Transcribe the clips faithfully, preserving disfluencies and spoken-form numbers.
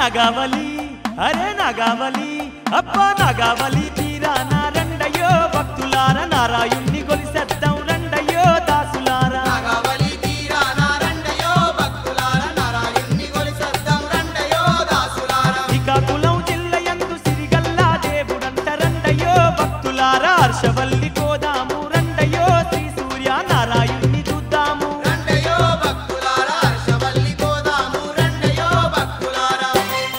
నాగావళి అరే నాగావళి అబ్బా నాగావళి తీరాన రండయ్యో భక్తులార నారాయుణ్ణి కొలిసేద్దాం రండయ్యో దాసులారా నాగావళి తీరాన రండయ్యో భక్తులార నారాయుణ్ణి కొలిసేద్దాం రండయ్యో దాసులారా శ్రీకాకుళం జిల్లయందు సిరిగల్లా దేవుడంట రండయ్యో భక్తులారా హర్షవల్లి కోదాము రండయ్యో శ్రీ సూర్య నారాయుణ్ణి చూద్దాము రండయ్యో భక్తులారా హర్షవల్లి కోదాము రండయ్యో భక్తులారా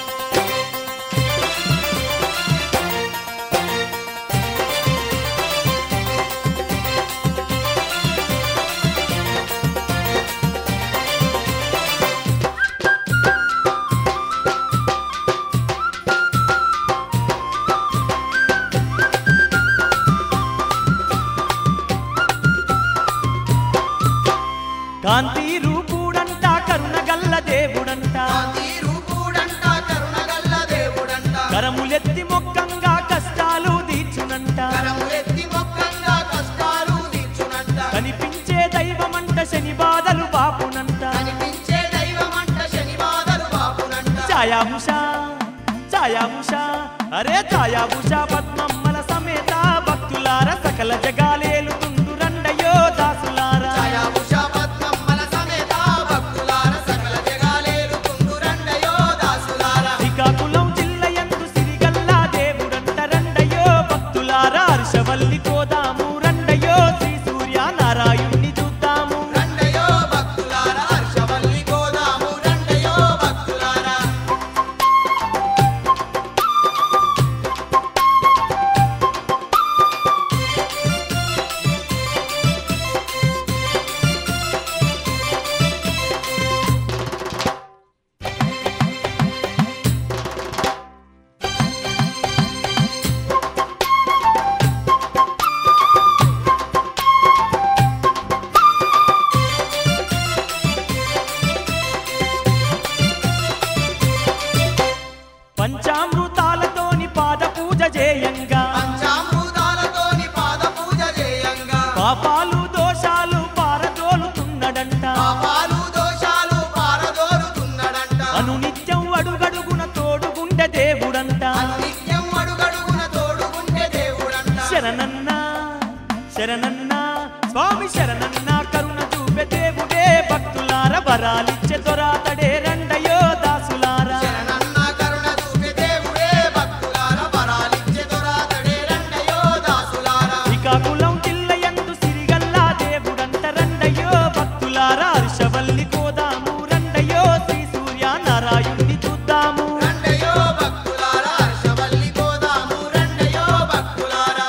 కాంతి రూపుడంట కరుణగల్ల దేవుడంట కాంతి రూపుడంట కరుణగల్ల దేవుడంట కరములెత్తి మొక్కంగా కష్టాలు తీర్చునంట కరములెత్తి మొక్కంగా కష్టాలు తీర్చునంట కనిపించే దైవమంట శని బాధలు బాపునంట కనిపించే దైవమంట శని బాధలు బాపునంట ఛాయాభుష ఛాయాభుష అరే ఛాయాభుష పద్మమ్మల సమేత భక్తులార సకల జగాలేలుతుండు రండయ్యో దాసులారా ఛాయాభుష పద్మమ్మల సమేత భక్తులార సకల జగాలేలుతుండు రండయ్యో దాసులారా శ్రీకాకుళం జిల్లయందు సిరిగల్లా దేవుడంట రండయ్యో భక్తులారా హర్షవల్లి కోదాము రండయ్యో శ్రీ సూర్య నారాయుణ్ణి చూద్దాము రండయ్యో భక్తులారా హర్షవల్లి కోదాము రండయ్యో భక్తులారా పంచామృతాలతోని పాద పూజ చేయంగా పంచామృతాలతోని పాద పూజ చేయంగా పాపాలు దోషాలు పారదోలుతున్నడంట పాపాలు దోషాలు పారదోలుతున్నాడంట అనునిత్యం అడుగడుగున తోడుగుండె దేవుడంట నిత్యం అడుగడుగున తోడుకుంటే దేవుడంట శరణన్న శరణన్న స్వామి శరణన్న కరుణ చూపే దేవుడే భక్తులార వరాలిచ్చే దొరాతడే రండయో దాసులారా శరణన్న కరుణ చూపే దేవుడే భక్తులార వరాలిచ్చే దొరాతడే రండయ్యో దాసులారా శ్రీకాకుళం జిల్లయందు సిరిగల్లా దేవుడంట రండయ్యో భక్తులారా హర్షవల్లి కోదాము రండయ్యో శ్రీ సూర్య నారాయుణ్ణి చూద్దాము రండయ్యో భక్తులారా హర్షవల్లి కోదాము రండయ్యో భక్తులారా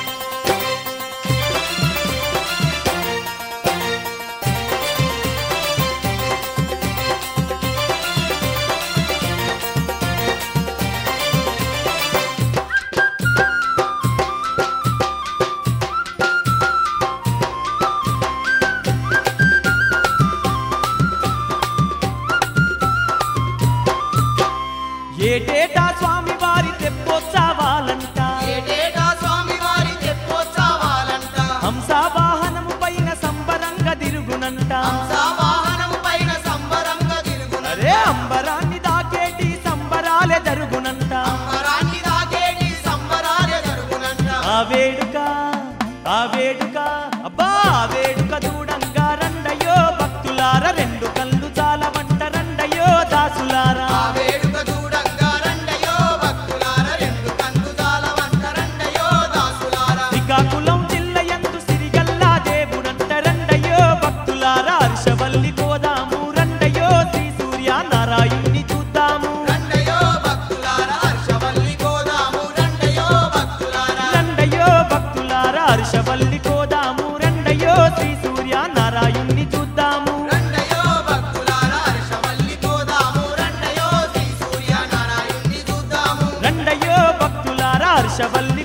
ఏటేటా స్వామి వారి తెప్పోత్సవాలంట ఏటేటా స్వామి వారి తెప్పోత్సవాలంట హంస వాహనము పైన సంబరంగా తిరుగునంట హంసవాహనము పైన సంబరంగా తిరుగున అరే అంబరాన్ని దాకేటి సంబరాలే జరుగునంట అంబరాన్ని దాకేటి సంబరాలే జరుగునంట ఆ వేడుక ఆ వేడుక అబ్బా ఆ వేడుక దూడంగా రండయ్యో భక్తులార రెండు కళ్ళు చాలవంట రండయ్యో దాసులారా ఆ వేడుక చూడంగా రండయ్యో భక్తులారా రెండు కన్ను చాలవంట రండయ్యో దాసులారా శ్రీకాకుళం జిల్లయందు సిరిగల్లా దేవుడంట రండయ్యో భక్తులారా హర్షవల్లి కోదాము రండయ్యో శ్రీ సూర్య నారాయుణ్ణి చూద్దాము రండయ్యో భక్తులారా హర్షవల్లి కోదాము రండయ్యో భక్తులారా రండయ్యో భక్తులారా హర్షవల్లి కోదాము రండయ్యో శ్రీ సూర్య నారాయుణ్ణి చూద్దాము రండయ్యో భక్తులారా హర్షవల్లి కోదాము రండయ్యో శ్రీ సూర్య నారాయణ్ణి చూద్దాము రండయ్యో భక్తులారా హర్షవల్లి